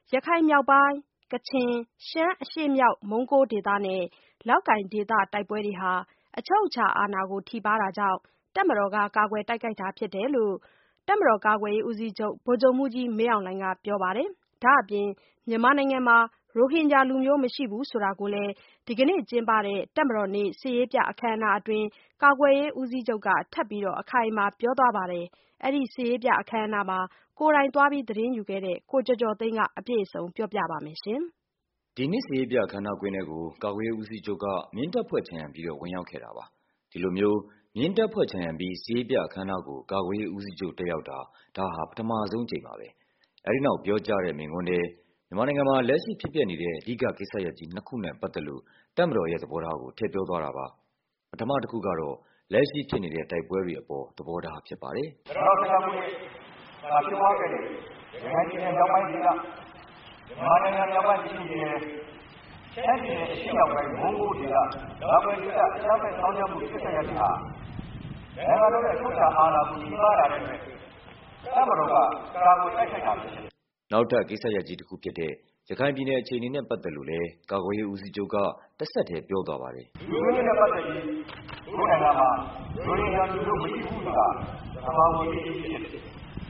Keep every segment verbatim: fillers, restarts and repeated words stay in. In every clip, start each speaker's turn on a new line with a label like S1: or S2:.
S1: ရခိုင်မြောက်ပိုင်းကချင်ရှမ်းအရှေ့မြောက်မုံးကိုးဒေသနဲ့လောက်ကိုင်ဒေသတိုက်ပွဲတွေဟာအချုပ်အခြာအာဏာကိုထိပါးတာကြောင့်တပ်မတော်ကကာကွယ်တိုက်ခိုက်တာဖြစ်တယ်လို့တပ်မတော်ကာကွယ်ရေးဦးစီးချုပ်ဗိုလ်ချုပ်မှူးကြီးမင်းအောင်လှိုင်ကပြောပါတယ်။ဒါ့အပြင်မြန်မာနိုင်ငံမှာရိုဟင်ဂျာလူမျိုးမရှိဘူးဆိုတာကိုလည်းဒီကနေ့ကျင်းပတဲ့တပ်မတော်နေ့စစ်ရေးပြအခမ်းအနားအတွင်းကာကွယ်ရေးဦးစီးချုပ်ကထပ်ပြီးအခိုင်အမာပြောသွားပါတယ်။အဲဒီစစ်ရေးပြအခမ်းအနားမှာကိုယ်တိုင်သွားပြီးသတင်းယူခဲ့တဲ့ကိုကျော်ကျော်သိန်းကအပြည့်အစုံပြောပြပါမယ်
S2: ။ဒီနှစ်စစ်ရေးပြအခမ်းအနားကွင်းထဲကိုကာကွယ်ရေးဦးစီးချုပ်ကမြင်းတပ်ဖွဲ့ခြံရံပြီးတော့ဝင်ရောက်ခဲ့တာပါ။ဒီလိုမျိုးမြင်းတပ်ဖွဲ့ခြံရံပြီးစစ်ရေးပြအခမ်းအနားကိုကာကွယ်ရေးဦးစီးချုပ်တက်ရောက်တာဒါဟာပထမဆုံးကြိမ်ပါပဲ။အဲဒီနောက်ပြောကြားတဲ့မိန့်ခွန်းထဲမြန်မာနိုင်ငံမှာလက်ရှိဖြစ်ပျက်နေတဲ့အဓိကကိစ္စရပ်ကြီးနှစ်ခုနဲ့ပတ်သက်လို့တပ်မတော်ရဲ့သဘောထားကိုထည့်ပြောသွားတာပါ။ပထမတစ်ခုကတော့လက်ရှိဖြစ်နေတဲ့တိုက်ပွဲတွေအပေါ်သဘောထားဖြစ်ပါတယ်
S3: ။ကျွန်တော်တို့ဆက်မှုရဲ့ဒါဖြစ်သွားခဲ့တဲ့ရခိုင်ပြည်နယ်မြောက်ပိုင်းဒေသမြန်မာနိုင်ငံမြောက်ပိုင်းပြည်နယ်ရှမ်းပြည်နယ်အရှေ့မြောက်ပိုင်းမုံးကိုးဒေသဒါပဲဒေသအကြမ်းဖက်ဆောင်းရမှုဖြစ်ခဲ့တဲ့ဟာနိုင်ငံတော်ရဲ့ထုတ်ချာအာဏာကိုကြီးမားတာတဲ့အတွက်တပ်မတော်ကကာကွယ်တိုက်ခိုက်တာဖြစ်တယ်
S2: ။နောက်ထပ်ကိစ္စရပ်ကြီးတစ်ခုဖြစ်တဲ့ရခိုင်ပြည်နယ်အခြေအနေနဲ့ပတ်သက်လို့လည်းကာကွယ်ရေးဦးစီးချုပ်ကတစ်ဆက်တည်းပြောသွားပါတယ်
S3: ။လူမျိုးနဲ့ပတ်သက်ပြီးဒီနိုင်ငံမှာလူရင်းများလူမျိုးမရှိဘူးဆိုတာသဘာဝကြီးဖြစ်တယ်။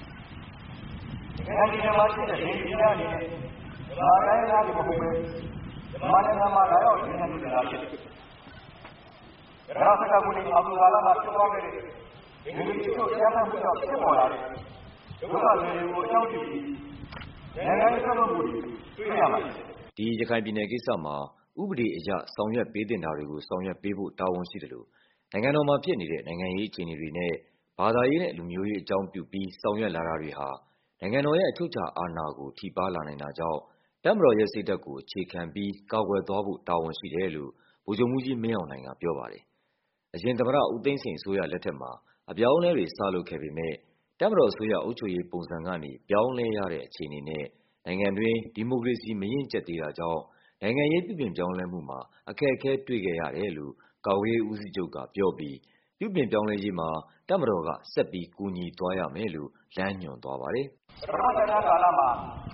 S3: နိုင်ငံပြည်မှာရှိတဲ့ဒေသများနဲ့ဒါတိုင်းသားတွေမဟုတ်ပဲမြန်မာနိုင်ငံမှာလာရောက်နေနေကြတာဖြစ်တယ်။ဒါစကားကိုလည်းအဘူလာလာမှာပြောသွားခဲ့တဲ့ဒီလိုမျိုးကြားမှမှုတော့ဖြစ်ပေါ်လာတယ်။ဒုက္ခတွေကိုအကြောင်းပြုပြီးနိုင်ငံရေးဆက်မှုတွေတွေ့ရပါတယ်
S2: ။ဒီရခိုင်ပြည်နယ်ကိစ္စမှာဥပဒေအရဆောင်ရွက်ပေးတင်တာတွေကိုဆောင်ရွက်ပေးဖို့တာဝန်ရှိတယ်လို့နိုင်ငံတော်မှာဖြစ်နေတဲ့နိုင်ငံရေးအခြေအနေတွေနဲ့ဘာသာရေးနဲ့လူမျိုးရေးအကြောင်းပြုပြီးဆောင်ရွက်လာတာတွေဟာနိုင်ငံတော်ရဲ့အချုပ်အခြာအာဏာကိုထိပါးလာနိုင်တာကြောင့်တပ်မတော်ရဲ့စိတ်ဓာတ်ကိုအခြေခံပြီးကာကွယ်သွားဖို့တာဝန်ရှိတယ်လို့ဗိုလ်ချုပ်မှူးကြီးမင်းအောင်လှိုင်ကပြောပါတယ်။အရင်သမ္မတဦးသိန်းစိန်အစိုးရလက်ထက်မှာအပြောင်းအလဲတွေစလုပ်ခဲ့ပေမဲ့တပ်မတော်အစိုးရအုပ်ချုပ်ရေးပုံစံကနေပြောင်းလဲရတဲ့အခြေအနေနဲ့နိုင်ငံတွင်းဒီမိုကရေစီမရင့်ကျက်သေးတာကြောင့်နိုင်ငံရေးပြုပြင်ပြောင်းလဲမှုမှာအခက်အခဲတွေ့ခဲ့ရတယ်လို့ကာကွယ်ရေးဦးစီးချုပ်ကပြောပြီးပြုပြင်ပြောင်းလဲရေးမှာတပ်မတော်ကဆက်ပြီးကူညီသွားရမယ်လို့လမ်းညွှန်သွားပါတယ်
S3: ။ပထမသက်တမ်းကာလမှာ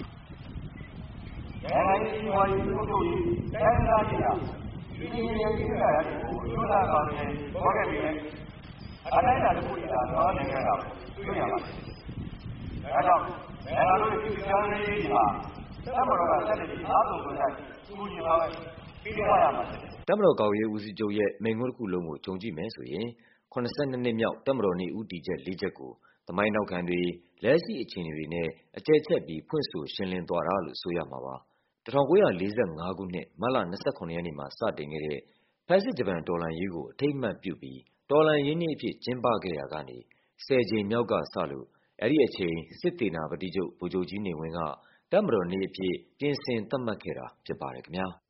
S3: နိုင်ငံရေးစီးပွားရေးအုပ်ချုပ်ရေးတိုင်းဒေသကြီးကဒီဒီရဲ့ပြည်ထောင်စုကိုယူလာပါမယ်ဟောခဲ့ပြီးအတိုင်းအတာတစ်ခုသာတော့နိုင်ငံကတွေ့ရပါတယ်။ဒါကြောင့်နိုင်ငံတော်ရဲ့ပြည်ထောင်စုရေးမှာတပ်မတော်ကဆက်လက်ပြီးအားထုတ်ဖို့တိုင်းကူညီပါမယ်ပြီးတော့ရမှာ
S2: တပ်မတော်ကာကွယ်ရေးဦးစီးချုပ်ရဲ့မိန့်ခွန်းတစ်ခုလုံးကိုခြုံကြည့်မယ်ဆိုရင်ခုနှစ်ဆယ့်နှစ်နှစ်မြောက်တပ်မတော်နေ့ဦးတည်ချက်လေးချက်ကိုသမိုင်းနောက်ခံတွေလက်ရှိအခြေအနေတွေနဲ့အကျယ်ချက်ပြီးဖွင့်ဆိုရှင်းလင်းသွားတာလို့ဆိုရမှာပါ။၁၉၄၅ခုနှစ်မတ်လ၂၇ရက်နေ့မှာစတင်ခဲ့တဲ့ဖက်စစ်ဂျပန်တော်လှန်ရေးကိုအထိမ်းအမှတ်ပြုပြီးတော်လှန်ရေးနေ့အဖြစ်ကျင်းပခဲ့ရာကနေဆယ်ကြိမ်မြောက်ကစလို့အဲဒီအချိန်စစ်သေနာပတိချုပ်ဗိုလ်ချုပ်ကြီးနေဝင်းကတပ်မတော်နေ့အဖြစ်ပြင်ဆင်သတ်မှတ်ခဲ့တာဖြစ်ပါတယ်ခင်ဗျာ။